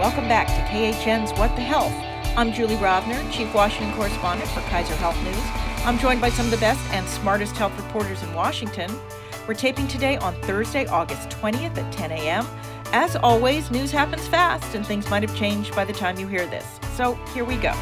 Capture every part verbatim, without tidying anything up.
welcome back to K H N's What the Health. I'm Julie Rovner, Chief Washington Correspondent for Kaiser Health News. I'm joined by some of the best and smartest health reporters in Washington. We're taping today on Thursday, August twentieth at ten a.m. As always, news happens fast and things might have changed by the time you hear this. So here we go.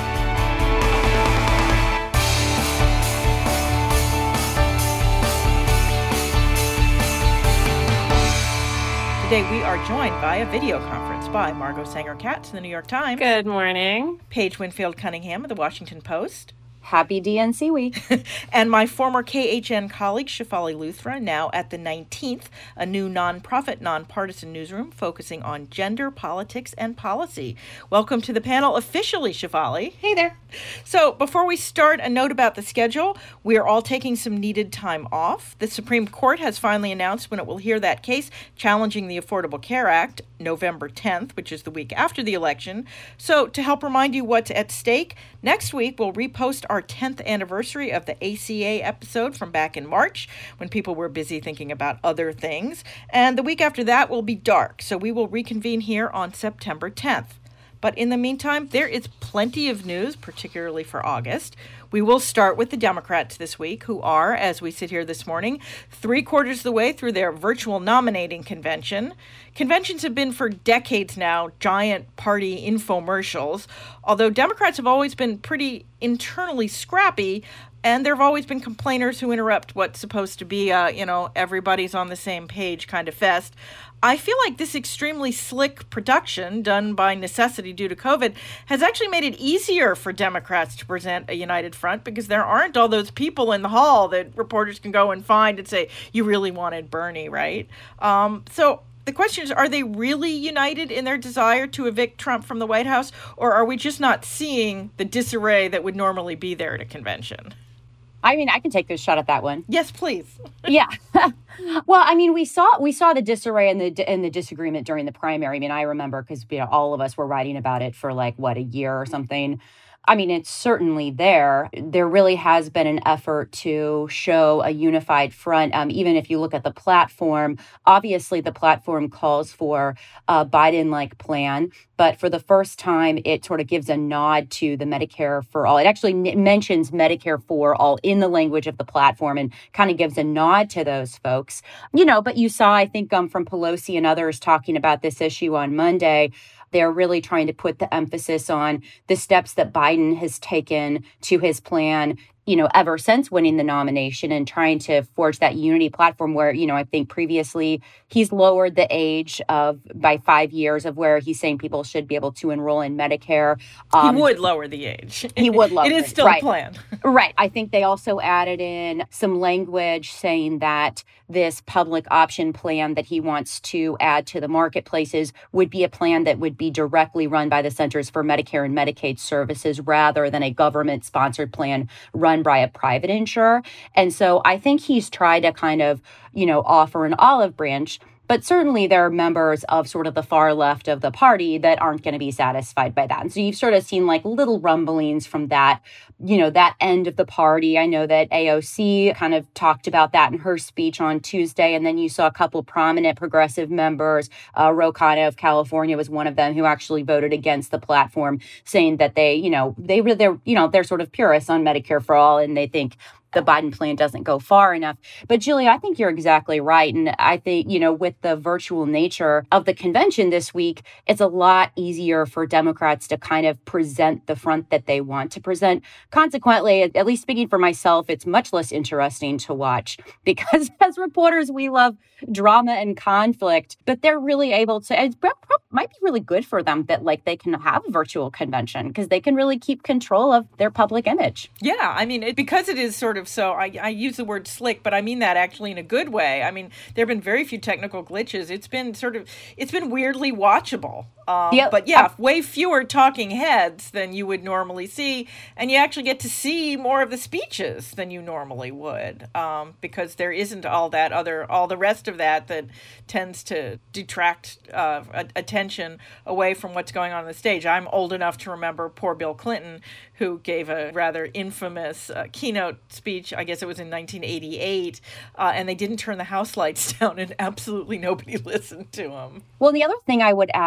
Today we are joined by a video conference by Margot Sanger-Katz of the New York Times. Good morning. Paige Winfield Cunningham of the Washington Post. Happy D N C week. And my former K H N colleague, Shefali Luthra, now at the nineteenth, a new nonprofit, nonpartisan newsroom focusing on gender, politics, and policy. Welcome to the panel officially, Shefali. Hey there. So before we start, a note about the schedule. We are all taking some needed time off. The Supreme Court has finally announced when it will hear that case challenging the Affordable Care Act, November tenth, which is the week after the election. So to help remind you what's at stake, next week we'll repost our tenth anniversary of the A C A episode from back in March when people were busy thinking about other things. And the week after that will be dark, so we will reconvene here on September tenth. But in the meantime, there is plenty of news, particularly for August. We will start with the Democrats this week, who are, as we sit here this morning, three quarters of the way through their virtual nominating convention. Conventions have been for decades now giant party infomercials, although Democrats have always been pretty internally scrappy, and there have always been complainers who interrupt what's supposed to be a, you know, everybody's on the same page kind of fest. I feel like this extremely slick production done by necessity due to COVID has actually made it easier for Democrats to present a united front because there aren't all those people in the hall that reporters can go and find and say, you really wanted Bernie, right? Um, so the question is, are they really united in their desire to evict Trump from the White House, or are we just not seeing the disarray that would normally be there at a convention? I mean, I can take this shot at that one. Yes, please. Yeah. Well, I mean, we saw we saw the disarray and the and the disagreement during the primary. I mean, I remember because you know all of us were writing about it for like what a year or something. I mean, it's certainly there. There really has been an effort to show a unified front. Um, even if you look at the platform, obviously the platform calls for a Biden-like plan. But for the first time, it sort of gives a nod to the Medicare for All. It actually n- mentions Medicare for All in the language of the platform and kind of gives a nod to those folks. You know, but you saw, I think, um, from Pelosi and others talking about this issue on Monday. They're really trying to put the emphasis on the steps that Biden has taken to his plan, you know, ever since winning the nomination and trying to forge that unity platform where, you know, I think previously he's lowered the age of by five years of where he's saying people should be able to enroll in Medicare. Um, he would lower the age. He would lower it. It is still right. a plan. Right. I think they also added in some language saying that this public option plan that he wants to add to the marketplaces would be a plan that would be directly run by the Centers for Medicare and Medicaid Services rather than a government-sponsored plan run by a private insurer. And so I think he's tried to kind of, you know, offer an olive branch. But certainly there are members of sort of the far left of the party that aren't going to be satisfied by that. And so you've sort of seen like little rumblings from that, you know, that end of the party. I know that A O C kind of talked about that in her speech on Tuesday. And then you saw a couple prominent progressive members. Uh, Ro Khanna of California was one of them who actually voted against the platform, saying that they, you know, they were, they're, you know, they're sort of purists on Medicare for All. And they think the Biden plan doesn't go far enough. But Julie, I think you're exactly right. And I think, you know, with the virtual nature of the convention this week, it's a lot easier for Democrats to kind of present the front that they want to present. Consequently, at least speaking for myself, it's much less interesting to watch because as reporters, we love drama and conflict, but they're really able to, it might be really good for them that like they can have a virtual convention because they can really keep control of their public image. Yeah, I mean, it, because it is sort of so, I, I use the word slick, but I mean that actually in a good way. I mean, there have been very few technical glitches. It's been sort of, it's been weirdly watchable. Um, yep. But yeah, way fewer talking heads than you would normally see. And you actually get to see more of the speeches than you normally would um, because there isn't all that other, all the rest of that that tends to detract uh, attention away from what's going on on the stage. I'm old enough to remember poor Bill Clinton, who gave a rather infamous uh, keynote speech. I guess it was in nineteen eighty-eight. Uh, and they didn't turn the house lights down and absolutely nobody listened to him. Well, the other thing I would add is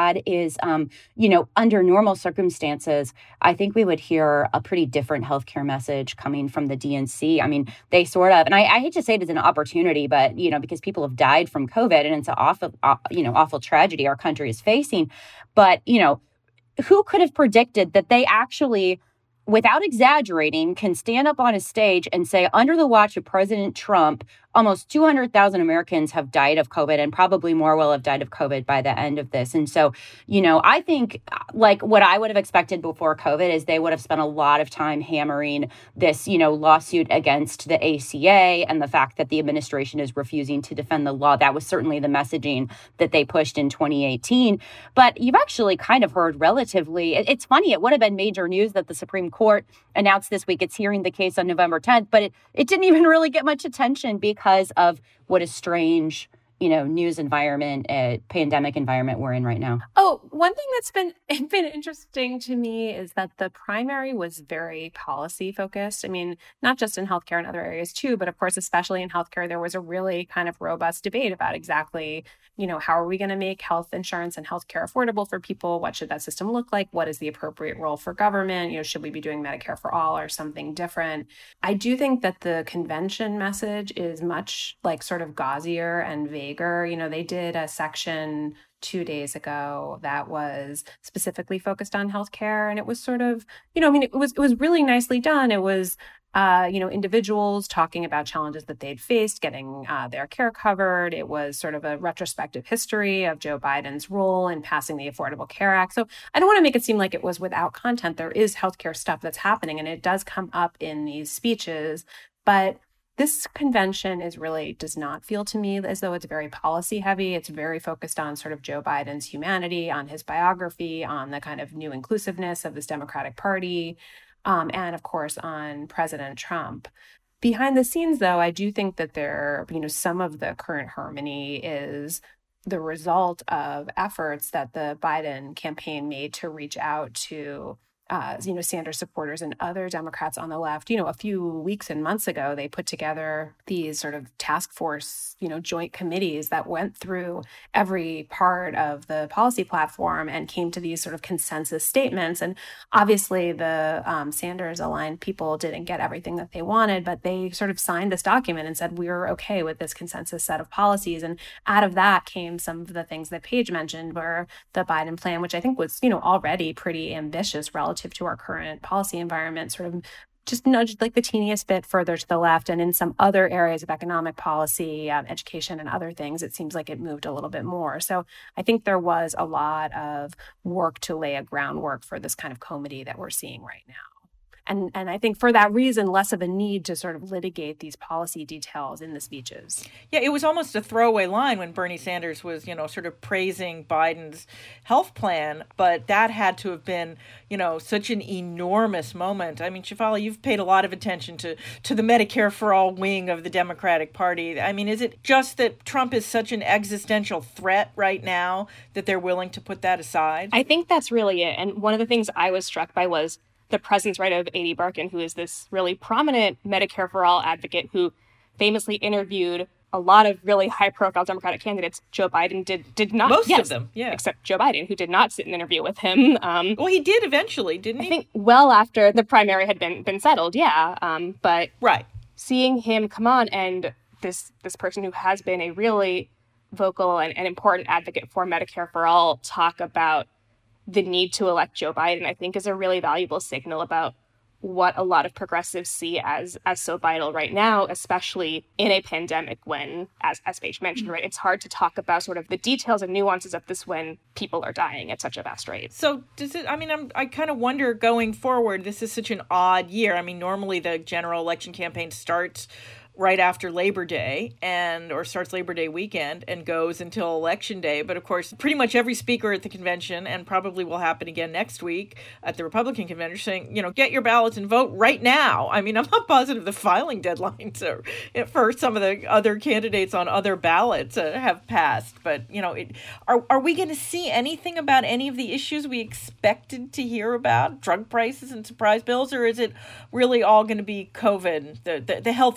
is, um, you know, under normal circumstances, I think we would hear a pretty different healthcare message coming from the D N C. I mean, they sort of, and I, I hate to say it as an opportunity, but, you know, because people have died from COVID and it's an awful, you know, awful tragedy our country is facing. But, you know, who could have predicted that they actually, without exaggerating, can stand up on a stage and say, under the watch of President Trump, almost two hundred thousand Americans have died of COVID, and probably more will have died of COVID by the end of this. And so, you know, I think like what I would have expected before COVID is they would have spent a lot of time hammering this, you know, lawsuit against the A C A and the fact that the administration is refusing to defend the law. That was certainly the messaging that they pushed in twenty eighteen. But you've actually kind of heard relatively, it's funny, it would have been major news that the Supreme Court announced this week it's hearing the case on November tenth, but it, it didn't even really get much attention because because of what a strange, you know, news environment, uh, pandemic environment we're in right now. Oh, one thing that's been been interesting to me is that the primary was very policy focused. I mean, not just in healthcare and other areas too, but of course, especially in healthcare, there was a really kind of robust debate about exactly, you know, how are we going to make health insurance and healthcare affordable for people? What should that system look like? What is the appropriate role for government? You know, should we be doing Medicare for all or something different? I do think that the convention message is much like sort of gauzier and vaguer. You know, they did a section two days ago that was specifically focused on healthcare. And it was sort of, you know, I mean, it was it was really nicely done. It was Uh, you know, individuals talking about challenges that they'd faced, getting uh, their care covered. It was sort of a retrospective history of Joe Biden's role in passing the Affordable Care Act. So I don't want to make it seem like it was without content. There is healthcare stuff that's happening, and it does come up in these speeches. But this convention is really does not feel to me as though it's very policy heavy. It's very focused on sort of Joe Biden's humanity, on his biography, on the kind of new inclusiveness of this Democratic Party. Um, and of course, on President Trump. Behind the scenes, though, I do think that there, you know, some of the current harmony is the result of efforts that the Biden campaign made to reach out to, uh, you know, Sanders supporters and other Democrats on the left. You know, a few weeks and months ago, they put together these sort of task force, you know, joint committees that went through every part of the policy platform and came to these sort of consensus statements. And obviously, the um, Sanders aligned people didn't get everything that they wanted, but they sort of signed this document and said, we're okay with this consensus set of policies. And out of that came some of the things that Paige mentioned, were the Biden plan, which I think was, you know, already pretty ambitious relative to our current policy environment, sort of just nudged like the teeniest bit further to the left. And in some other areas of economic policy, um, education and other things, it seems like it moved a little bit more. So I think there was a lot of work to lay a groundwork for this kind of comity that we're seeing right now. And and I think for that reason, less of a need to sort of litigate these policy details in the speeches. Yeah, it was almost a throwaway line when Bernie Sanders was, you know, sort of praising Biden's health plan. But that had to have been, you know, such an enormous moment. I mean, Shefali, you've paid a lot of attention to, to the Medicare for All wing of the Democratic Party. I mean, is it just that Trump is such an existential threat right now that they're willing to put that aside? I think that's really it. And one of the things I was struck by was the presence, right, of Ady Barkan, who is this really prominent Medicare for All advocate who famously interviewed a lot of really high-profile Democratic candidates. Joe Biden did did not. Most yes, of them, yeah. Except Joe Biden, who did not sit and interview with him. Um, well, he did eventually, didn't he? I think well after the primary had been been settled, yeah. Um, but right. Seeing him come on and this this person who has been a really vocal and, and important advocate for Medicare for All talk about the need to elect Joe Biden, I think, is a really valuable signal about what a lot of progressives see as as so vital right now, especially in a pandemic when, as, as Paige mentioned, right, it's hard to talk about sort of the details and nuances of this when people are dying at such a vast rate. So does it, I mean, I'm, I kind of wonder going forward, this is such an odd year. I mean, normally the general election campaign starts right after Labor Day and or starts Labor Day weekend and goes until Election Day. But of course, pretty much every speaker at the convention, and probably will happen again next week at the Republican convention, saying, you know, get your ballots and vote right now. I mean, I'm not positive the filing deadlines are, for some of the other candidates on other ballots uh, have passed. But, you know, it, are, are we going to see anything about any of the issues we expected to hear about, drug prices and surprise bills, or is it really all going to be COVID, the, the, the health space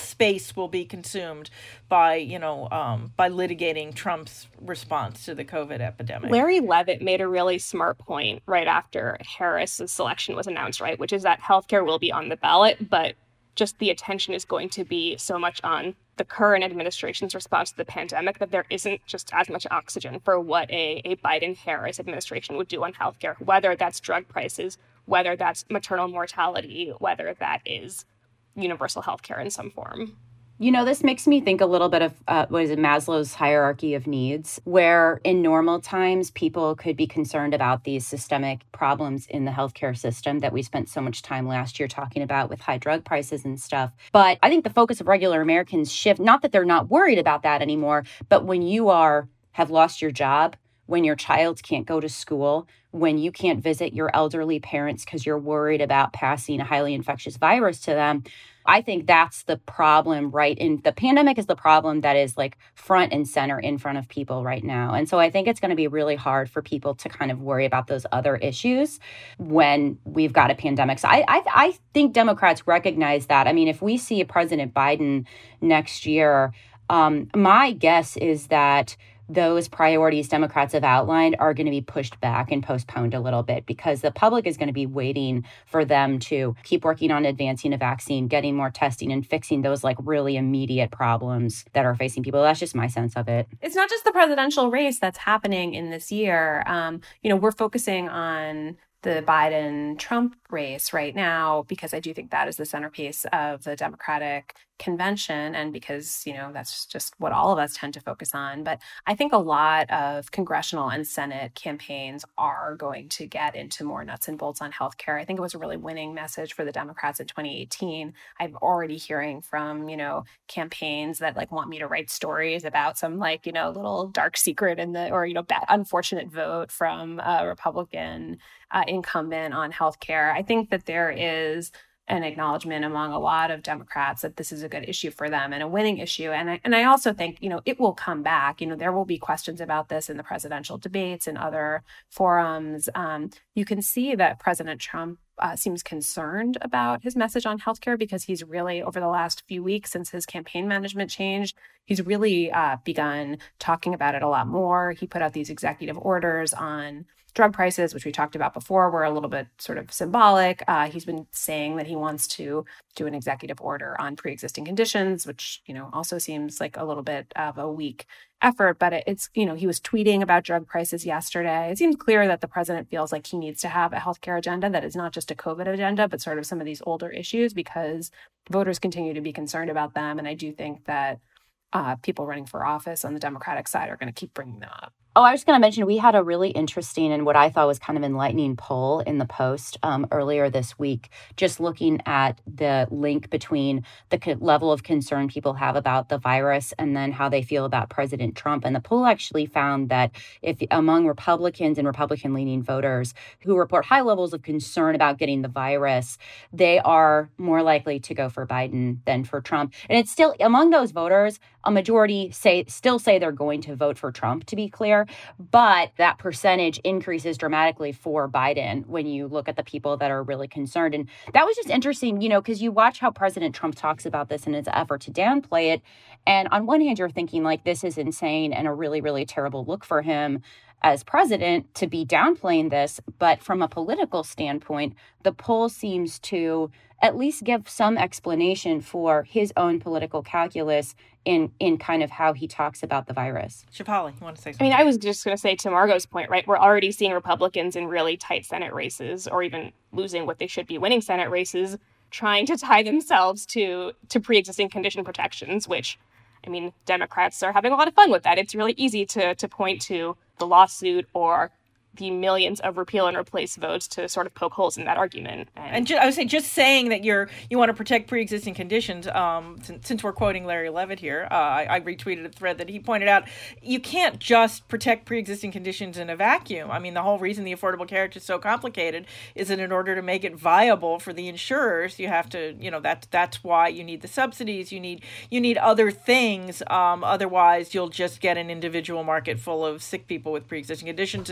costs will be consumed by, you know, um, by litigating Trump's response to the COVID epidemic. Larry Levitt made a really smart point right after Harris's selection was announced, right, which is that healthcare will be on the ballot, but just the attention is going to be so much on the current administration's response to the pandemic that there isn't just as much oxygen for what a, a Biden-Harris administration would do on healthcare, whether that's drug prices, whether that's maternal mortality, whether that is universal healthcare in some form. You know, this makes me think a little bit of, uh, what is it, Maslow's hierarchy of needs, where in normal times, people could be concerned about these systemic problems in the healthcare system that we spent so much time last year talking about with high drug prices and stuff. But I think the focus of regular Americans shift, not that they're not worried about that anymore, but when you are have lost your job, when your child can't go to school, when you can't visit your elderly parents because you're worried about passing a highly infectious virus to them, I think that's the problem, right? And the pandemic is the problem that is like front and center in front of people right now. And so I think it's going to be really hard for people to kind of worry about those other issues when we've got a pandemic. So I, I, I think Democrats recognize that. I mean, if we see a President Biden next year, um, my guess is that those priorities Democrats have outlined are going to be pushed back and postponed a little bit because the public is going to be waiting for them to keep working on advancing a vaccine, getting more testing, and fixing those like really immediate problems that are facing people. That's just my sense of it. It's not just the presidential race that's happening in this year. Um, you know, we're focusing on the Biden-Trump race right now because I do think that is the centerpiece of the Democratic convention and because, you know, that's just what all of us tend to focus on. But I think a lot of congressional and Senate campaigns are going to get into more nuts and bolts on healthcare. I think it was a really winning message for the Democrats in twenty eighteen. I'm already hearing from, you know, campaigns that like want me to write stories about some like, you know, little dark secret in the or, you know, bad, unfortunate vote from a Republican uh, incumbent on healthcare. I think that there is an acknowledgement among a lot of Democrats that this is a good issue for them and a winning issue. And I, and I also think, you know, it will come back. You know, there will be questions about this in the presidential debates and other forums. Um, you can see that President Trump uh, seems concerned about his message on healthcare because he's really, over the last few weeks since his campaign management changed, he's really uh, begun talking about it a lot more. He put out these executive orders on drug prices, which we talked about before, were a little bit sort of symbolic. Uh, he's been saying that he wants to do an executive order on pre-existing conditions, which, you know, also seems like a little bit of a weak effort. But it's, you know, he was tweeting about drug prices yesterday. It seems clear that the president feels like he needs to have a healthcare agenda that is not just a COVID agenda, but sort of some of these older issues because voters continue to be concerned about them. And I do think that uh, people running for office on the Democratic side are going to keep bringing them up. Oh, I was going to mention, we had a really interesting and what I thought was kind of enlightening poll in the Post um, earlier this week, just looking at the link between the co- level of concern people have about the virus and then how they feel about President Trump. And the poll actually found that if among Republicans and Republican-leaning voters who report high levels of concern about getting the virus, they are more likely to go for Biden than for Trump. And it's still, among those voters, a majority say still say they're going to vote for Trump, to be clear. But that percentage increases dramatically for Biden when you look at the people that are really concerned. And that was just interesting, you know, because you watch how President Trump talks about this in his effort to downplay it. And on one hand, you're thinking like this is insane and a really, really terrible look for him as president to be downplaying this. But from a political standpoint, the poll seems to at least give some explanation for his own political calculus in in kind of how he talks about the virus. Shefali, you want to say something? I mean, I was just going to say to Margot's point, right? We're already seeing Republicans in really tight Senate races or even losing what they should be winning Senate races, trying to tie themselves to, to pre-existing condition protections, which, I mean, Democrats are having a lot of fun with that. It's really easy to to point to the lawsuit or the millions of repeal and replace votes to sort of poke holes in that argument. And, and ju- I would say just saying that you're you want to protect pre-existing conditions, um, since, since we're quoting Larry Levitt here, uh, I, I retweeted a thread that he pointed out, you can't just protect pre-existing conditions in a vacuum. I mean, the whole reason the Affordable Care Act is so complicated is that in order to make it viable for the insurers, you have to, you know, that, that's why you need the subsidies, you need you need other things. Um, otherwise, you'll just get an individual market full of sick people with pre-existing conditions and no one else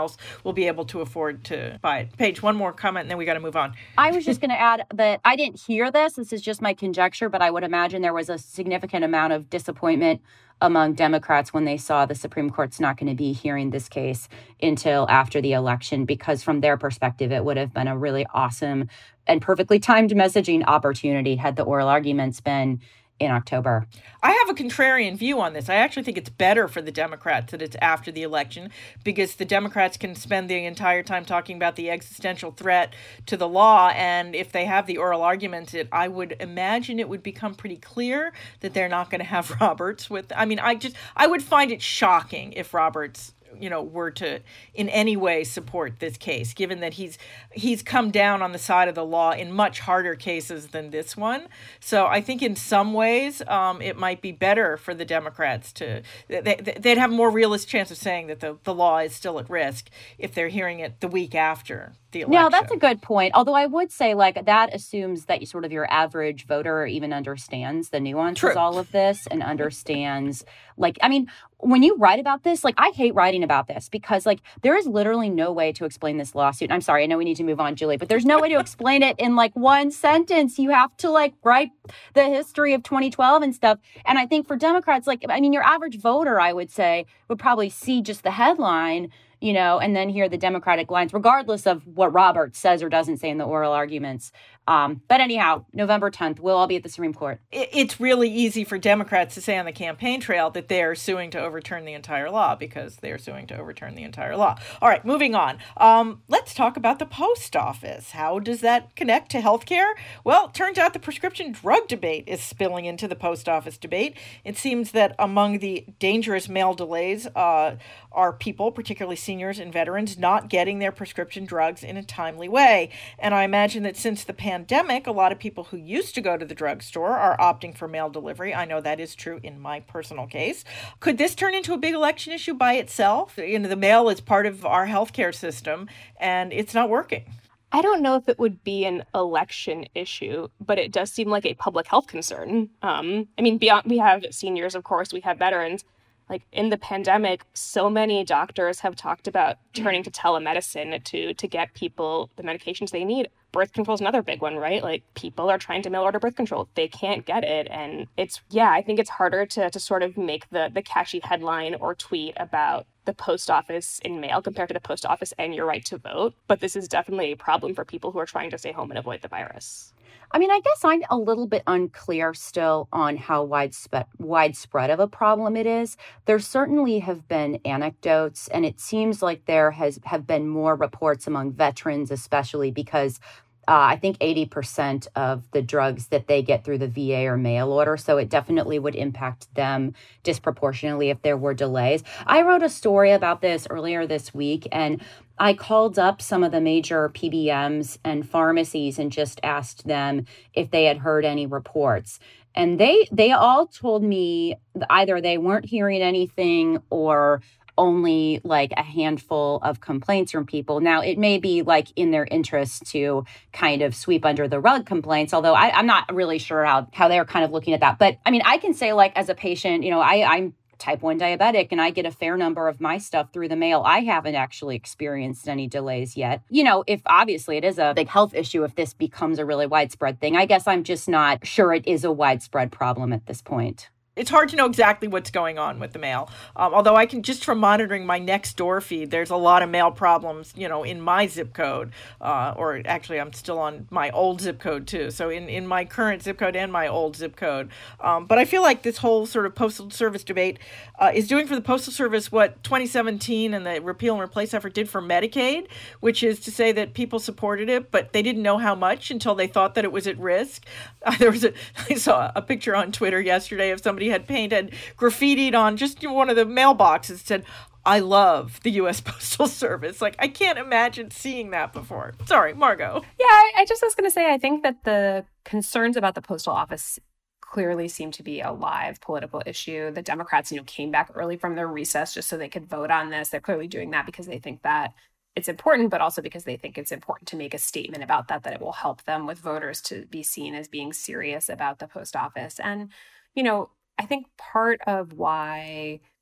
else will be able to afford to buy it. Paige, one more comment, and then we got to move on. I was just going to add that I didn't hear this. This is just my conjecture, but I would imagine there was a significant amount of disappointment among Democrats when they saw the Supreme Court's not going to be hearing this case until after the election, because from their perspective, it would have been a really awesome and perfectly timed messaging opportunity had the oral arguments been in October. I have a contrarian view on this. I actually think it's better for the Democrats that it's after the election, because the Democrats can spend the entire time talking about the existential threat to the law. And if they have the oral arguments, it, I would imagine it would become pretty clear that they're not going to have Roberts with. I mean, I just, I would find it shocking if Roberts, you know, were to in any way support this case, given that he's he's come down on the side of the law in much harder cases than this one. So I think in some ways um, it might be better for the Democrats to, they, they'd have a more realistic chance of saying that the, the law is still at risk if they're hearing it the week after the election. No, that's a good point. Although I would say, like, that assumes that you sort of your average voter even understands the nuances True. of all of this and understands, like, I mean, when you write about this, like, I hate writing about this because, like, there is literally no way to explain this lawsuit. I'm sorry, I know we need to move on, Julie, but there's no way to explain it in, like, one sentence. You have to, like, write the history of twenty twelve and stuff. And I think for Democrats, like, I mean, your average voter, I would say, would probably see just the headline, you know, and then hear the Democratic lines, regardless of what Roberts says or doesn't say in the oral arguments. Um, but anyhow, November tenth, we'll all be at the Supreme Court. It's really easy for Democrats to say on the campaign trail that they're suing to overturn the entire law because they're suing to overturn the entire law. All right, moving on. Um, let's talk about the post office. How does that connect to healthcare? Well, it turns out the prescription drug debate is spilling into the post office debate. It seems that among the dangerous mail delays uh, are people, particularly seniors and veterans, not getting their prescription drugs in a timely way. And I imagine that since the pandemic, Pandemic, a lot of people who used to go to the drugstore are opting for mail delivery. I know that is true in my personal case. Could this turn into a big election issue by itself? You know, the mail is part of our healthcare system, and it's not working. I don't know if it would be an election issue, but it does seem like a public health concern. Um, I mean, beyond we have seniors, of course, we have veterans. Like in the pandemic, so many doctors have talked about turning to telemedicine to to get people the medications they need. Birth control is another big one, right? Like people are trying to mail order birth control. They can't get it. And it's, yeah, I think it's harder to to sort of make the the catchy headline or tweet about the post office in mail compared to the post office and your right to vote. But this is definitely a problem for people who are trying to stay home and avoid the virus. I mean, I guess I'm a little bit unclear still on how widespread widespread of a problem it is. There certainly have been anecdotes, and it seems like there has have been more reports among veterans, especially because uh, I think eighty percent of the drugs that they get through the V A are mail order. So it definitely would impact them disproportionately if there were delays. I wrote a story about this earlier this week, and I called up some of the major P B Ms and pharmacies and just asked them if they had heard any reports. And they they all told me either they weren't hearing anything or only like a handful of complaints from people. Now, it may be like in their interest to kind of sweep under the rug complaints, although I, I'm not really sure how, how they're kind of looking at that. But I mean, I can say like as a patient, you know, I, I'm type one diabetic and I get a fair number of my stuff through the mail. I haven't actually experienced any delays yet. You know, if obviously it is a big health issue, if this becomes a really widespread thing, I guess I'm just not sure it is a widespread problem at this point. It's hard to know exactly what's going on with the mail. Um, although I can, just from monitoring my Nextdoor feed, there's a lot of mail problems, you know, in my zip code. Uh, or actually, I'm still on my old zip code, too. So in, in my current zip code and my old zip code. Um, but I feel like this whole sort of Postal Service debate uh, is doing for the Postal Service what twenty seventeen and the repeal and replace effort did for Medicaid, which is to say that people supported it, but they didn't know how much until they thought that it was at risk. Uh, there was a, I saw a picture on Twitter yesterday of somebody had painted, graffitied on just one of the mailboxes, said, "I love the U S Postal Service." Like, I can't imagine seeing that before. Sorry, Margot. Yeah, I, I just was going to say, I think that the concerns about the postal office clearly seem to be a live political issue. The Democrats, you know, came back early from their recess just so they could vote on this. They're clearly doing that because they think that it's important, but also because they think it's important to make a statement about that, that it will help them with voters to be seen as being serious about the post office. And, you know, I think part of why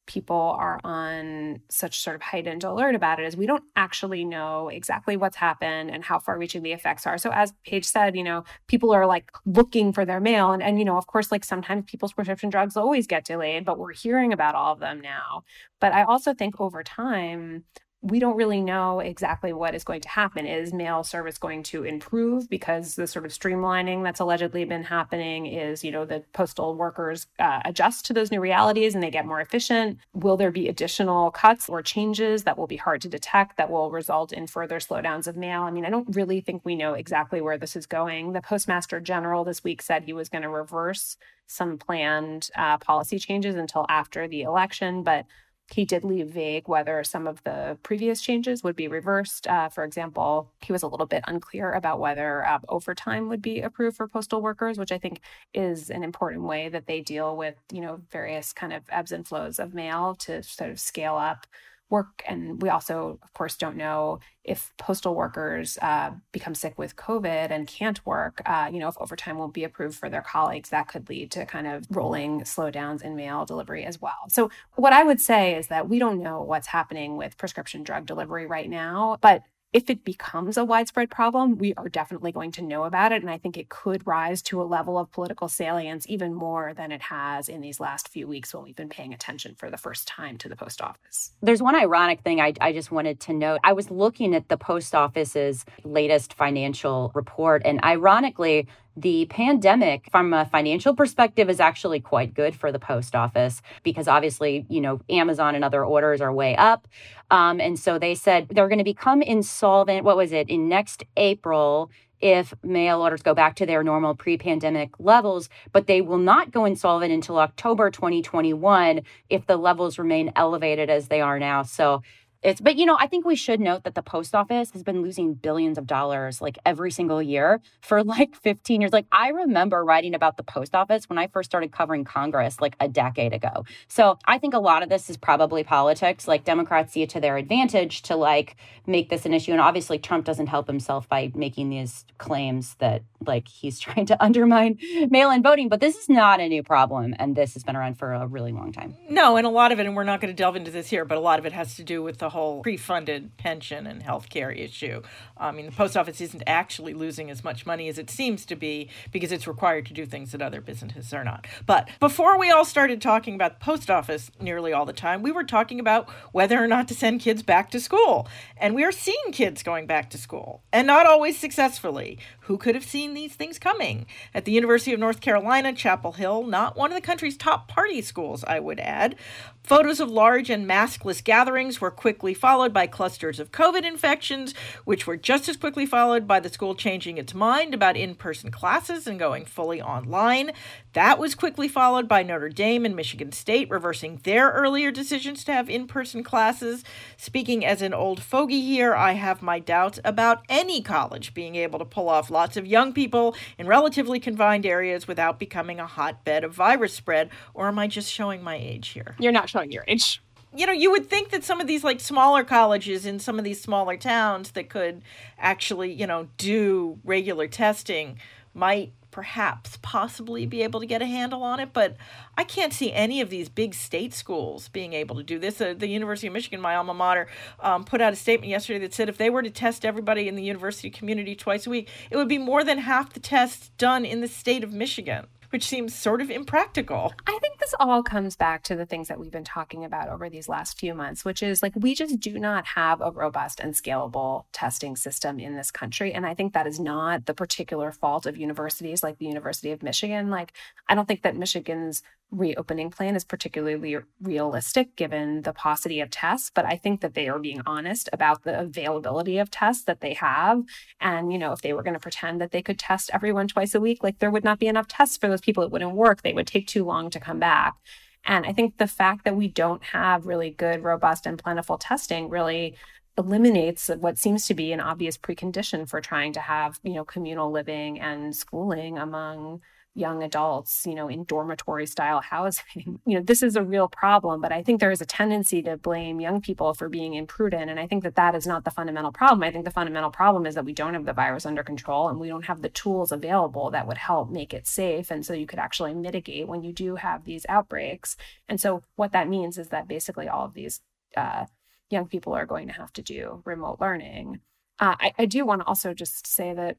people are on such sort of heightened alert about it is we don't actually know exactly what's happened and how far-reaching the effects are. So as Paige said, you know, people are like looking for their mail. And, and, you know, of course, like sometimes people's prescription drugs always get delayed, but we're hearing about all of them now. But I also think over time, we don't really know exactly what is going to happen. Is mail service going to improve because the sort of streamlining that's allegedly been happening is, you know, the postal workers uh, adjust to those new realities and they get more efficient? Will there be additional cuts or changes that will be hard to detect that will result in further slowdowns of mail? I mean, I don't really think we know exactly where this is going. The Postmaster General this week said he was going to reverse some planned uh, policy changes until after the election, but he did leave vague whether some of the previous changes would be reversed. Uh, for example, he was a little bit unclear about whether uh, overtime would be approved for postal workers, which I think is an important way that they deal with, you know, various kind of ebbs and flows of mail to sort of scale up work. And we also, of course, don't know if postal workers uh, become sick with COVID and can't work, uh, you know, if overtime won't be approved for their colleagues, that could lead to kind of rolling slowdowns in mail delivery as well. So what I would say is that we don't know what's happening with prescription drug delivery right now, but if it becomes a widespread problem, we are definitely going to know about it. And I think it could rise to a level of political salience even more than it has in these last few weeks when we've been paying attention for the first time to the post office. There's one ironic thing I, I just wanted to note. I was looking at the post office's latest financial report, and ironically, the pandemic, from a financial perspective, is actually quite good for the post office because obviously, you know, Amazon and other orders are way up. Um, and so they said they're going to become insolvent, what was it, in next April if mail orders go back to their normal pre-pandemic levels, but they will not go insolvent until October twenty twenty-one if the levels remain elevated as they are now. So It's, but, you know, I think we should note that the post office has been losing billions of dollars like every single year for like fifteen years. Like I remember writing about the post office when I first started covering Congress like a decade ago. So I think a lot of this is probably politics. Like Democrats see it to their advantage to like make this an issue. And obviously Trump doesn't help himself by making these claims that like he's trying to undermine mail-in voting. But this is not a new problem. And this has been around for a really long time. No, and a lot of it, and we're not going to delve into this here, but a lot of it has to do with the whole pre-funded pension and healthcare issue. I mean, the post office isn't actually losing as much money as it seems to be because it's required to do things that other businesses are not. But before we all started talking about the post office nearly all the time, we were talking about whether or not to send kids back to school. And we are seeing kids going back to school, and not always successfully. Who could have seen these things coming? At the University of North Carolina, Chapel Hill, not one of the country's top party schools, I would add, photos of large and maskless gatherings were quickly followed by clusters of COVID infections, which were just as quickly followed by the school changing its mind about in-person classes and going fully online. That was quickly followed by Notre Dame and Michigan State reversing their earlier decisions to have in-person classes. Speaking as an old fogey here, I have my doubts about any college being able to pull off lots of young people in relatively confined areas without becoming a hotbed of virus spread. Or am I just showing my age here? You're not showing your age. You know, you would think that some of these like smaller colleges in some of these smaller towns that could actually, you know, do regular testing might perhaps possibly be able to get a handle on it. But I can't see any of these big state schools being able to do this. Uh, the University of Michigan, my alma mater, um, put out a statement yesterday that said if they were to test everybody in the university community twice a week, it would be more than half the tests done in the state of Michigan, which seems sort of impractical. I think this all comes back to the things that we've been talking about over these last few months, which is like we just do not have a robust and scalable testing system in this country. And I think that is not the particular fault of universities like the University of Michigan. Like, I don't think that Michigan's reopening plan is particularly realistic given the paucity of tests, but I think that they are being honest about the availability of tests that they have. And, you know, if they were going to pretend that they could test everyone twice a week, like there would not be enough tests for those people. It wouldn't work. They would take too long to come back. And I think the fact that we don't have really good, robust, and plentiful testing really eliminates what seems to be an obvious precondition for trying to have, you know, communal living and schooling among young adults, you know, in dormitory style housing. You know, this is a real problem, but I think there is a tendency to blame young people for being imprudent. And I think that that is not the fundamental problem. I think the fundamental problem is that we don't have the virus under control and we don't have the tools available that would help make it safe. And so you could actually mitigate when you do have these outbreaks. And so what that means is that basically all of these uh, young people are going to have to do remote learning. Uh, I, I do want to also just say that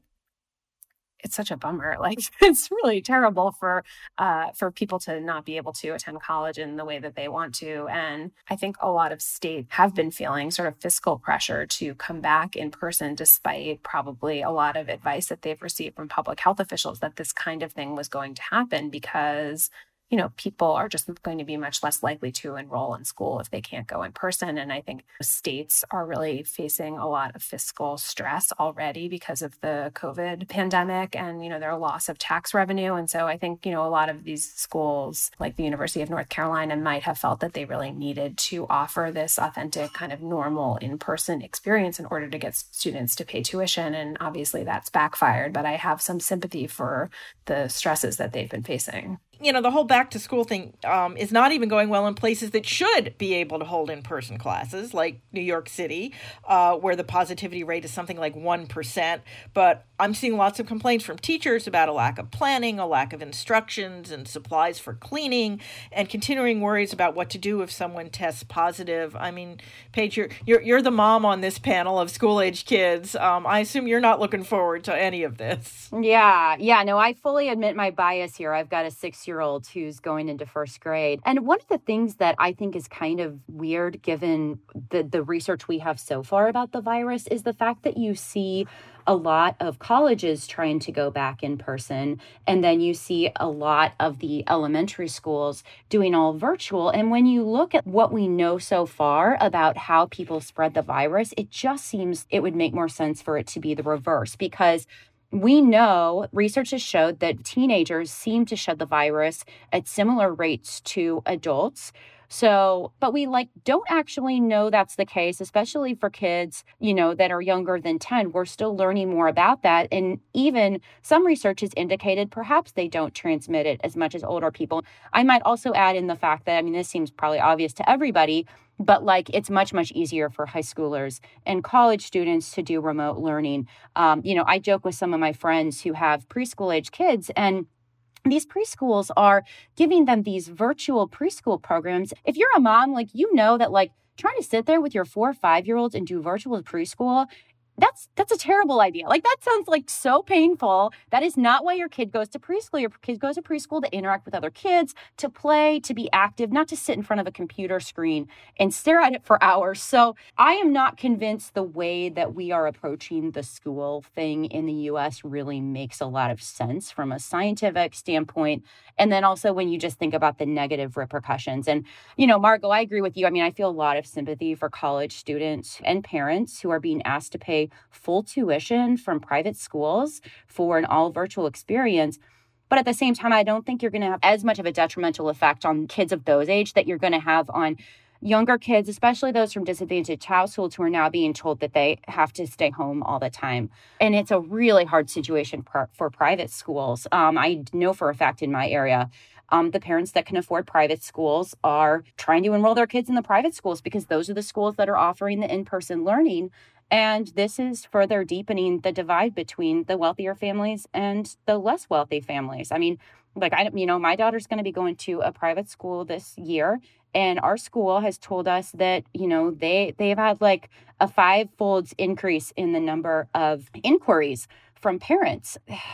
it's such a bummer. Like, it's really terrible for uh, for people to not be able to attend college in the way that they want to. And I think a lot of states have been feeling sort of fiscal pressure to come back in person, despite probably a lot of advice that they've received from public health officials that this kind of thing was going to happen because, you know, people are just going to be much less likely to enroll in school if they can't go in person. And I think states are really facing a lot of fiscal stress already because of the COVID pandemic and, you know, their loss of tax revenue. And so I think, you know, a lot of these schools, like the University of North Carolina, might have felt that they really needed to offer this authentic kind of normal in-person experience in order to get students to pay tuition. And obviously that's backfired, but I have some sympathy for the stresses that they've been facing. You know, the whole back to school thing um, is not even going well in places that should be able to hold in-person classes, like New York City, uh, where the positivity rate is something like one percent. But I'm seeing lots of complaints from teachers about a lack of planning, a lack of instructions and supplies for cleaning, and continuing worries about what to do if someone tests positive. I mean, Paige, you're, you're, you're the mom on this panel of school-age kids. Um, I assume you're not looking forward to any of this. Yeah, yeah, no, I fully admit my bias here. I've got a six-year-old who's going into first grade. And one of the things that I think is kind of weird, given the, the research we have so far about the virus, is the fact that you see a lot of colleges trying to go back in person. And then you see a lot of the elementary schools doing all virtual. And when you look at what we know so far about how people spread the virus, it just seems it would make more sense for it to be the reverse, because we know research has showed that teenagers seem to shed the virus at similar rates to adults. So, but we like don't actually know that's the case, especially for kids, you know, that are younger than ten. We're still learning more about that. And even some research has indicated perhaps they don't transmit it as much as older people. I might also add in the fact that, I mean, this seems probably obvious to everybody, but like it's much, much easier for high schoolers and college students to do remote learning. Um, you know, I joke with some of my friends who have preschool age kids, and these preschools are giving them these virtual preschool programs. If you're a mom, like, you know that like trying to sit there with your four or five year olds and do virtual preschool, That's that's a terrible idea. Like, that sounds like so painful. That is not why your kid goes to preschool. Your kid goes to preschool to interact with other kids, to play, to be active, not to sit in front of a computer screen and stare at it for hours. So I am not convinced the way that we are approaching the school thing in the U S really makes a lot of sense from a scientific standpoint. And then also when you just think about the negative repercussions. And, you know, Margot, I agree with you. I mean, I feel a lot of sympathy for college students and parents who are being asked to pay full tuition from private schools for an all virtual experience. But at the same time, I don't think you're going to have as much of a detrimental effect on kids of those age that you're going to have on younger kids, especially those from disadvantaged households who are now being told that they have to stay home all the time. And it's a really hard situation for, for private schools. Um, I know for a fact in my area, Um, the parents that can afford private schools are trying to enroll their kids in the private schools because those are the schools that are offering the in-person learning. And this is further deepening the divide between the wealthier families and the less wealthy families. I mean, like, I, you know, my daughter's going to be going to a private school this year, and our school has told us that, you know, they, they've had like a five-fold increase in the number of inquiries from parents.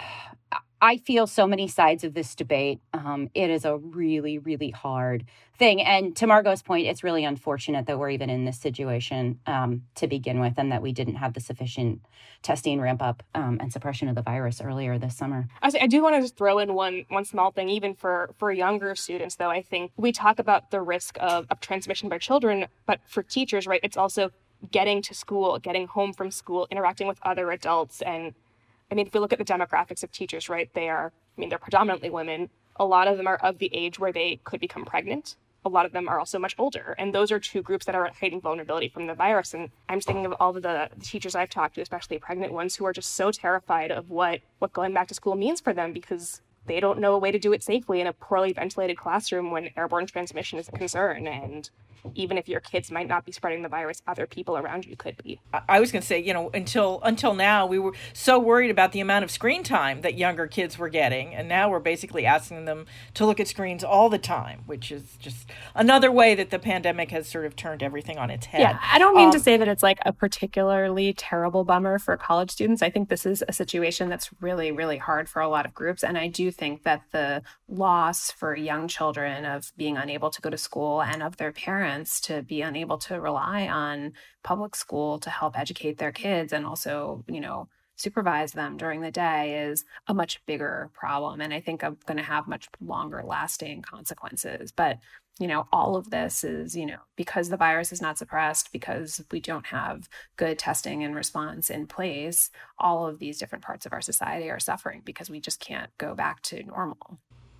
I feel so many sides of this debate. Um, it is a really, really hard thing. And to Margot's point, it's really unfortunate that we're even in this situation um, to begin with, and that we didn't have the sufficient testing ramp up um, and suppression of the virus earlier this summer. I, I do want to just throw in one one small thing, even for, for younger students, though. I think we talk about the risk of, of transmission by children, but for teachers, right, it's also getting to school, getting home from school, interacting with other adults. And I mean, if we look at the demographics of teachers, right, they are, I mean, they're predominantly women. A lot of them are of the age where they could become pregnant. A lot of them are also much older. And those are two groups that are at heightened vulnerability from the virus. And I'm just thinking of all of the, the teachers I've talked to, especially pregnant ones, who are just so terrified of what, what going back to school means for them, because they don't know a way to do it safely in a poorly ventilated classroom when airborne transmission is a concern. And even if your kids might not be spreading the virus, other people around you could be. I was going to say, you know, until until now, we were so worried about the amount of screen time that younger kids were getting. And now we're basically asking them to look at screens all the time, which is just another way that the pandemic has sort of turned everything on its head. Yeah, I don't mean um, to say that it's like a particularly terrible bummer for college students. I think this is a situation that's really, really hard for a lot of groups. And I do think that the loss for young children of being unable to go to school and of their parents to be unable to rely on public school to help educate their kids and also, you know, supervise them during the day is a much bigger problem. And I think I'm going to have much longer lasting consequences. But, you know, all of this is, you know, because the virus is not suppressed, because we don't have good testing and response in place, all of these different parts of our society are suffering because we just can't go back to normal.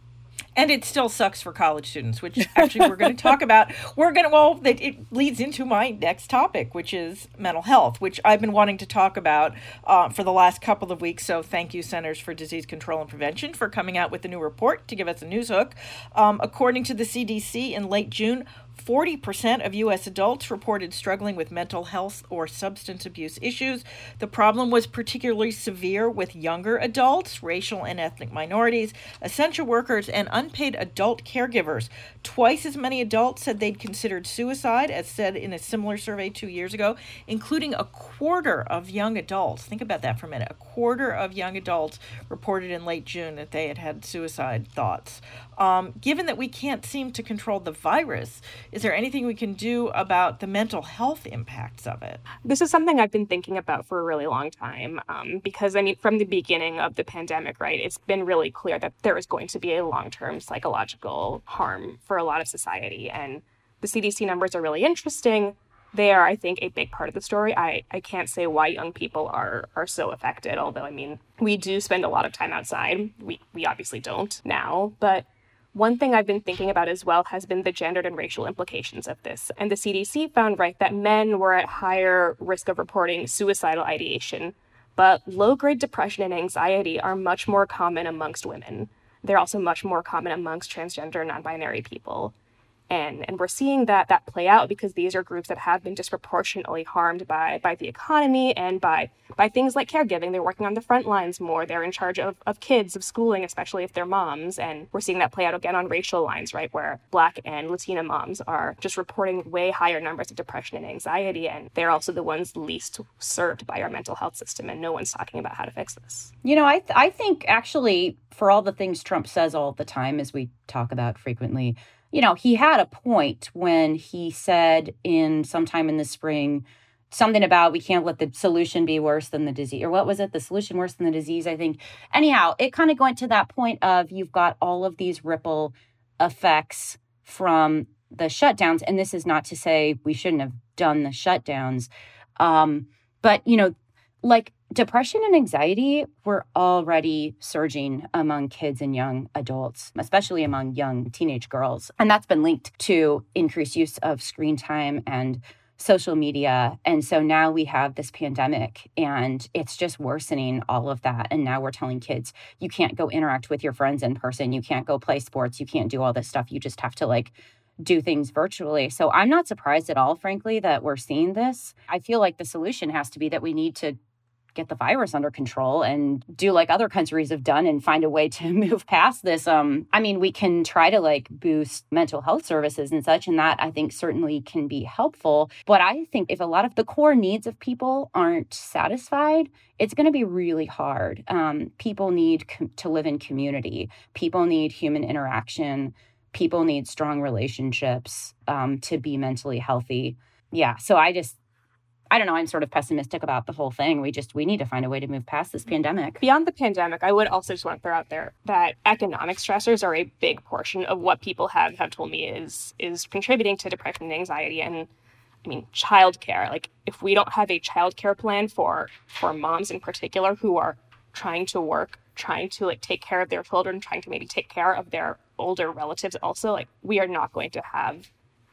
And it still sucks for college students, which actually we're going to talk about. We're going to, well, it, it leads into my next topic, which is mental health, which I've been wanting to talk about uh, for the last couple of weeks. So thank you, Centers for Disease Control and Prevention, for coming out with a new report to give us a news hook. Um, according to the C D C, in late June, forty percent of U S adults reported struggling with mental health or substance abuse issues. The problem was particularly severe with younger adults, racial and ethnic minorities, essential workers, and unpaid adult caregivers. Twice as many adults said they'd considered suicide, as said in a similar survey two years ago, including a quarter of young adults. Think about that for a minute. A quarter of young adults reported in late June that they had had suicide thoughts. Um, given that we can't seem to control the virus, is there anything we can do about the mental health impacts of it? This is something I've been thinking about for a really long time um, because, I mean, from the beginning of the pandemic, right, it's been really clear that there is going to be a long-term psychological harm for a lot of society. And the C D C numbers are really interesting. They are, I think, a big part of the story. I, I can't say why young people are are so affected, although, I mean, we do spend a lot of time outside. We, we obviously don't now, but one thing I've been thinking about as well has been the gendered and racial implications of this. And the C D C found, right, that men were at higher risk of reporting suicidal ideation, but low-grade depression and anxiety are much more common amongst women. They're also much more common amongst transgender and non-binary people. And and we're seeing that that play out because these are groups that have been disproportionately harmed by by the economy and by by things like caregiving. They're working on the front lines more. They're in charge of, of kids, of schooling, especially if they're moms. And we're seeing that play out again on racial lines, right, where Black and Latina moms are just reporting way higher numbers of depression and anxiety. And they're also the ones least served by our mental health system. And no one's talking about how to fix this. You know, I th- I think actually for all the things Trump says all the time, as we talk about frequently, you know, he had a point when he said in sometime in the spring, something about we can't let the solution be worse than the disease. Or what was it? The solution worse than the disease, I think. Anyhow, it kind of went to that point of you've got all of these ripple effects from the shutdowns. And this is not to say we shouldn't have done the shutdowns. Um, but, you know, like depression and anxiety were already surging among kids and young adults, especially among young teenage girls. And that's been linked to increased use of screen time and social media. And so now we have this pandemic and it's just worsening all of that. And now we're telling kids, you can't go interact with your friends in person. You can't go play sports. You can't do all this stuff. You just have to like do things virtually. So I'm not surprised at all, frankly, that we're seeing this. I feel like the solution has to be that we need to get the virus under control and do like other countries have done and find a way to move past this. Um, I mean, we can try to like boost mental health services and such, and that I think certainly can be helpful. But I think if a lot of the core needs of people aren't satisfied, it's going to be really hard. Um, people need com- to live in community. People need human interaction. People need strong relationships um, to be mentally healthy. Yeah. So I just, I don't know, I'm sort of pessimistic about the whole thing. We just, we need to find a way to move past this pandemic. Beyond the pandemic, I would also just want to throw out there that economic stressors are a big portion of what people have, have told me is is contributing to depression and anxiety. And I mean, childcare, like if we don't have a childcare plan for, for moms in particular who are trying to work, trying to like take care of their children, trying to maybe take care of their older relatives also, like we are not going to have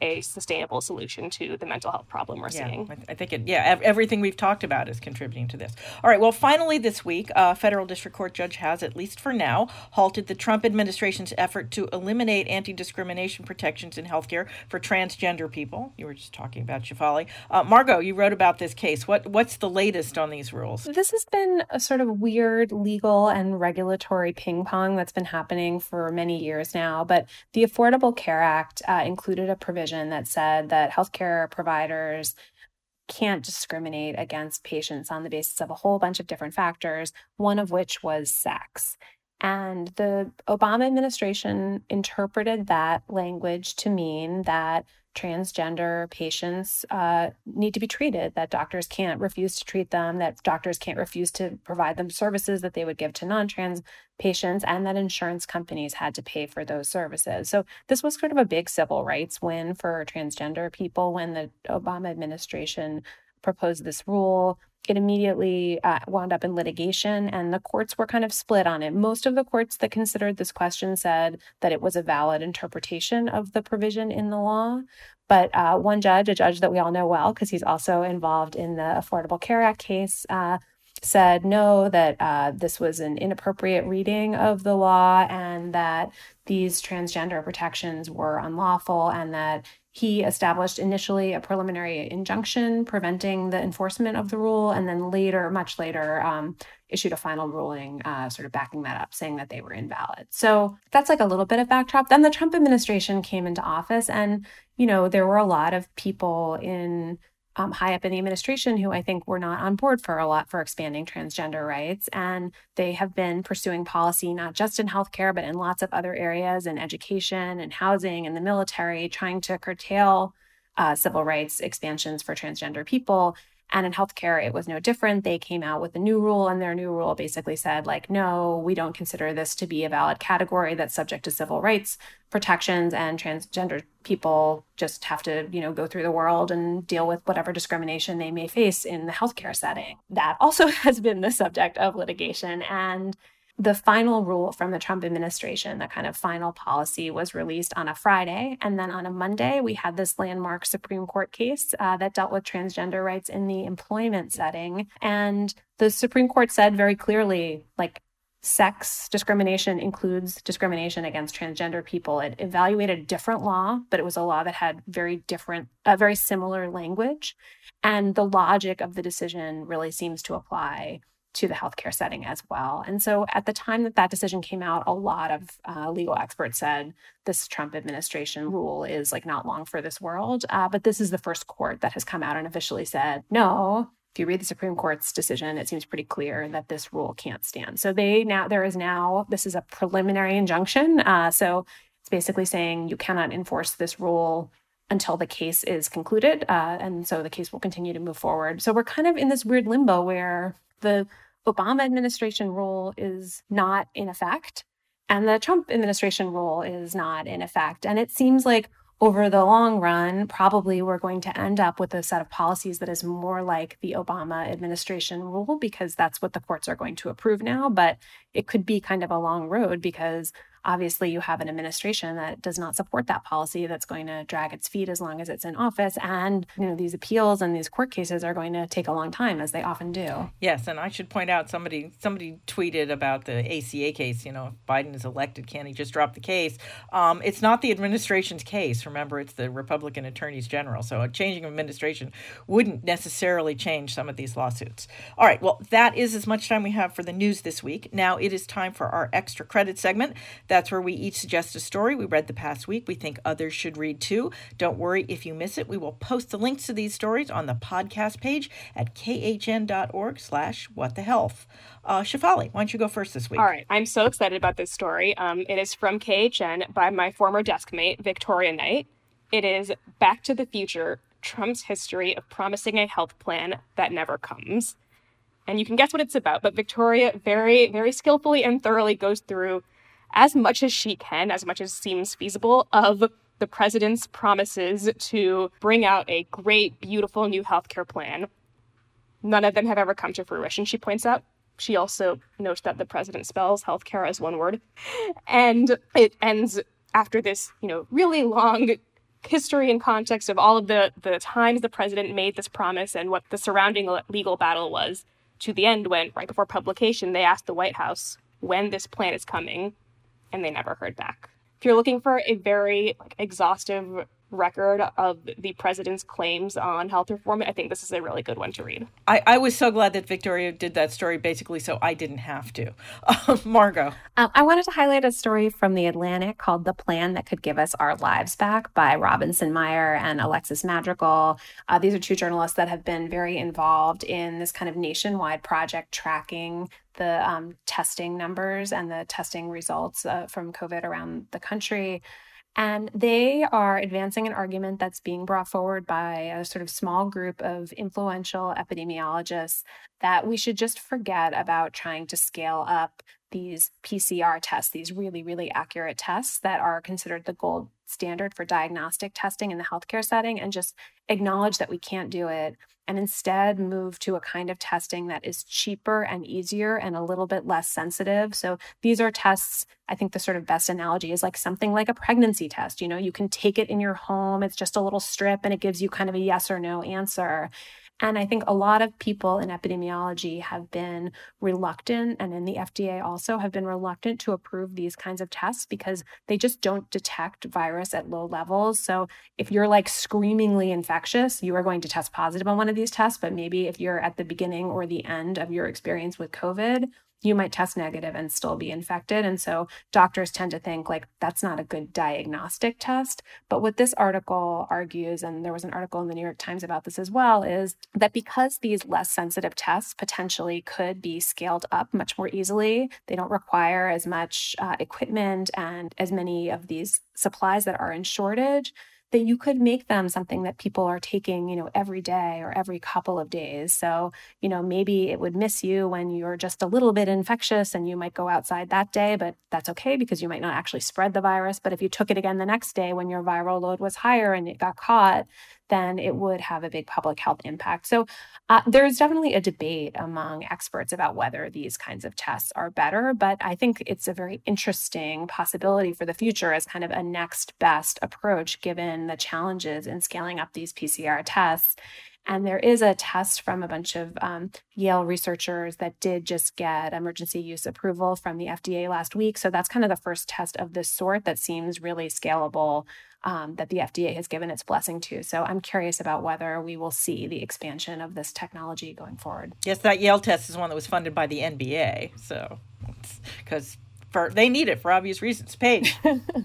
a sustainable solution to the mental health problem we're yeah, seeing. I, th- I think it, yeah, everything we've talked about is contributing to this. All right, well, finally this week, a federal district court judge has, at least for now, halted the Trump administration's effort to eliminate anti-discrimination protections in healthcare for transgender people. You were just talking about Shefali. Uh, Margot, you wrote about this case. What What's the latest on these rules? This has been a sort of weird legal and regulatory ping pong that's been happening for many years now, but the Affordable Care Act uh, included a provision that said that healthcare providers can't discriminate against patients on the basis of a whole bunch of different factors, one of which was sex. And the Obama administration interpreted that language to mean that transgender patients uh, need to be treated, that doctors can't refuse to treat them, that doctors can't refuse to provide them services that they would give to non-trans patients, and that insurance companies had to pay for those services. So this was sort of a big civil rights win for transgender people when the Obama administration proposed this rule. It immediately uh, wound up in litigation, and the courts were kind of split on it. Most of the courts that considered this question said that it was a valid interpretation of the provision in the law. But uh, one judge, a judge that we all know well, because he's also involved in the Affordable Care Act case, uh, said no, that uh, this was an inappropriate reading of the law and that these transgender protections were unlawful, and that he established initially a preliminary injunction preventing the enforcement of the rule, and then later, much later, um, issued a final ruling uh, sort of backing that up, saying that they were invalid. So that's like a little bit of backdrop. Then the Trump administration came into office, and, you know, there were a lot of people in Um, high up in the administration who I think were not on board for a lot for expanding transgender rights. And they have been pursuing policy, not just in healthcare, but in lots of other areas, in education and housing and the military, trying to curtail uh, civil rights expansions for transgender people. And in healthcare, it was no different. They came out with a new rule, and their new rule basically said, like, no, we don't consider this to be a valid category that's subject to civil rights protections, and transgender people just have to, you know, go through the world and deal with whatever discrimination they may face in the healthcare setting. That also has been the subject of litigation. And the final rule from the Trump administration, the kind of final policy, was released on a Friday. And then on a Monday, we had this landmark Supreme Court case uh, that dealt with transgender rights in the employment setting. And the Supreme Court said very clearly, like, sex discrimination includes discrimination against transgender people. It evaluated a different law, but it was a law that had very different, uh, very similar language. And the logic of the decision really seems to apply to the healthcare setting as well. And so at the time that that decision came out, a lot of uh, legal experts said this Trump administration rule is like not long for this world. Uh, but this is the first court that has come out and officially said, no, if you read the Supreme Court's decision, it seems pretty clear that this rule can't stand. So they now, there is now, this is a preliminary injunction. Uh, so it's basically saying you cannot enforce this rule until the case is concluded. Uh, and so the case will continue to move forward. So we're kind of in this weird limbo where the Obama administration rule is not in effect, and the Trump administration rule is not in effect. And it seems like over the long run, probably we're going to end up with a set of policies that is more like the Obama administration rule, because that's what the courts are going to approve now. But it could be kind of a long road, because obviously you have an administration that does not support that policy, that's going to drag its feet as long as it's in office. And, you know, these appeals and these court cases are going to take a long time, as they often do. Yes, and I should point out, somebody somebody tweeted about the A C A case. You know, if Biden is elected, can he just drop the case? Um, it's not the administration's case. Remember, it's the Republican attorneys general. So a changing of administration wouldn't necessarily change some of these lawsuits. All right, well, that is as much time we have for the news this week. Now it is time for our extra credit segment. That's where we each suggest a story we read the past week we think others should read too. Don't worry if you miss it. We will post the links to these stories on the podcast page at khn.org slash what the health. Uh, Shefali, why don't you go first this week? All right. I'm so excited about this story. Um, it is from K H N by my former desk mate, Victoria Knight. It is Back to the Future, Trump's History of Promising a Health Plan That Never Comes. And you can guess what it's about, but Victoria very, very skillfully and thoroughly goes through as much as she can, as much as seems feasible, of the president's promises to bring out a great, beautiful new healthcare plan. None of them have ever come to fruition, she points out. She also notes that the president spells healthcare as one word. And it ends after this, you know, really long history and context of all of the, the times the president made this promise and what the surrounding legal battle was to the end when, right before publication, they asked the White House when this plan is coming, and they never heard back. If you're looking for a very like, exhaustive record of the president's claims on health reform, I think this is a really good one to read. I, I was so glad that Victoria did that story basically so I didn't have to. Uh, Margot. Um, I wanted to highlight a story from The Atlantic called The Plan That Could Give Us Our Lives Back by Robinson Meyer and Alexis Madrigal. Uh, these are two journalists that have been very involved in this kind of nationwide project tracking the um, testing numbers and the testing results uh, from COVID around the country. And they are advancing an argument that's being brought forward by a sort of small group of influential epidemiologists that we should just forget about trying to scale up these P C R tests, these really, really accurate tests that are considered the gold standard for diagnostic testing in the healthcare setting, and just acknowledge that we can't do it, and instead move to a kind of testing that is cheaper and easier and a little bit less sensitive. So these are tests, I think the sort of best analogy is like something like a pregnancy test. You know, you can take it in your home. It's just a little strip and it gives you kind of a yes or no answer. And I think a lot of people in epidemiology have been reluctant, and in the F D A also have been reluctant to approve these kinds of tests because they just don't detect virus at low levels. So if you're like screamingly infectious, you are going to test positive on one of these tests. But maybe if you're at the beginning or the end of your experience with COVID, you might test negative and still be infected. And so doctors tend to think like that's not a good diagnostic test. But what this article argues, and there was an article in the New York Times about this as well, is that because these less sensitive tests potentially could be scaled up much more easily, they don't require as much uh, equipment and as many of these supplies that are in shortage, that you could make them something that people are taking, you know, every day or every couple of days. So, you know, maybe it would miss you when you're just a little bit infectious and you might go outside that day, but that's okay because you might not actually spread the virus. But if you took it again the next day when your viral load was higher and it got caught, then it would have a big public health impact. So uh, there's definitely a debate among experts about whether these kinds of tests are better, but I think it's a very interesting possibility for the future as kind of a next best approach given the challenges in scaling up these P C R tests. And there is a test from a bunch of um, Yale researchers that did just get emergency use approval from the F D A last week. So that's kind of the first test of this sort that seems really scalable, um, that the F D A has given its blessing to. So I'm curious about whether we will see the expansion of this technology going forward. Yes, that Yale test is one that was funded by the N B A. So, because For, they need it for obvious reasons. Paige.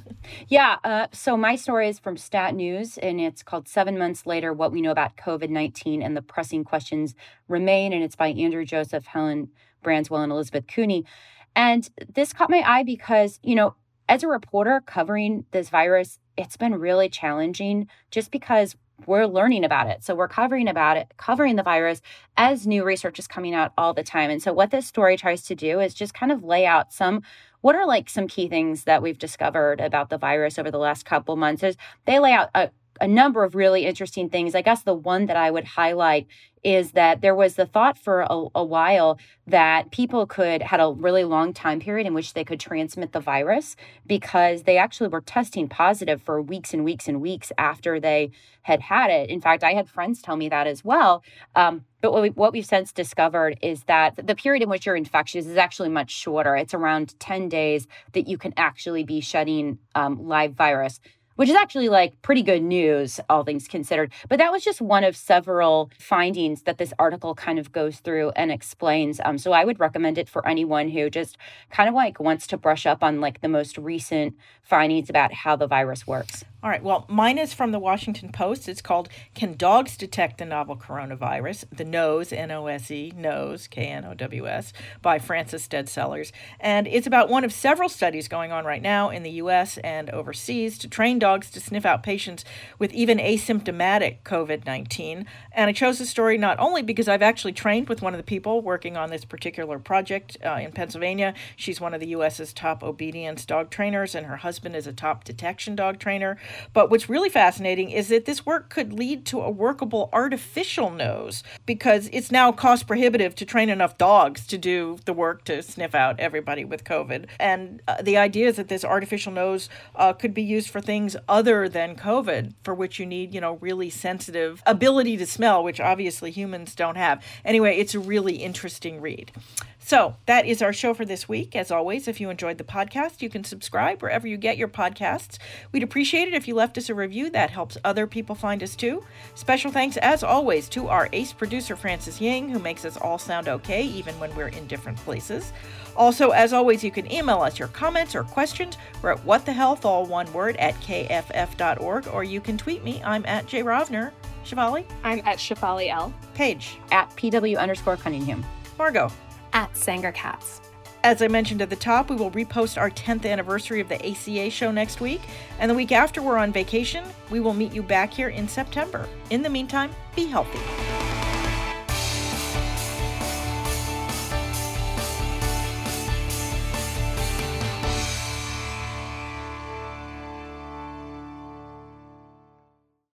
yeah. Uh, so my story is from Stat News, and it's called Seven Months Later, What We Know About COVID nineteen and the Pressing Questions Remain. And it's by Andrew Joseph, Helen Branswell, and Elizabeth Cooney. And this caught my eye because, you know, as a reporter covering this virus, it's been really challenging just because we're learning about it. So we're covering about it, covering the virus as new research is coming out all the time. And so what this story tries to do is just kind of lay out some, what are like some key things that we've discovered about the virus over the last couple months. There's, they lay out a, a number of really interesting things. I guess the one that I would highlight is that there was the thought for a, a while that people could had a really long time period in which they could transmit the virus because they actually were testing positive for weeks and weeks and weeks after they had had it. In fact, I had friends tell me that as well. Um, but what, we, what we've since discovered is that the period in which you're infectious is actually much shorter. It's around ten days that you can actually be shedding um, live virus, which is actually like pretty good news, all things considered. But that was just one of several findings that this article kind of goes through and explains. Um, so I would recommend it for anyone who just kind of like wants to brush up on like the most recent findings about how the virus works. All right. Well, mine is from the Washington Post. It's called Can Dogs Detect the Novel Coronavirus? The Nose, N O S E, Nose, K N O W S, by Francis Stead Sellers. And it's about one of several studies going on right now in the U S and overseas to train dogs to sniff out patients with even asymptomatic COVID nineteen. And I chose this story not only because I've actually trained with one of the people working on this particular project uh, in Pennsylvania. She's one of the U S's top obedience dog trainers, and her husband is a top detection dog trainer. But what's really fascinating is that this work could lead to a workable artificial nose because it's now cost prohibitive to train enough dogs to do the work to sniff out everybody with COVID. And uh, the idea is that this artificial nose uh, could be used for things other than COVID for which you need, you know, really sensitive ability to smell, which obviously humans don't have. Anyway, it's a really interesting read. So that is our show for this week. As always, if you enjoyed the podcast, you can subscribe wherever you get your podcasts. We'd appreciate it if you left us a review. That helps other people find us too. Special thanks, as always, to our ace producer, Francis Ying, who makes us all sound okay, even when we're in different places. Also, as always, you can email us your comments or questions. We're at whatthehealth, all one word, at k f f dot org, or you can tweet me. I'm at J Rovner. Shefali? I'm at Shefali L. Paige? At pw underscore Cunningham. Margot? At Sanger Cats. As I mentioned at the top, we will repost our tenth anniversary of the A C A show next week, and the week after we're on vacation, we will meet you back here in September. In the meantime, be healthy.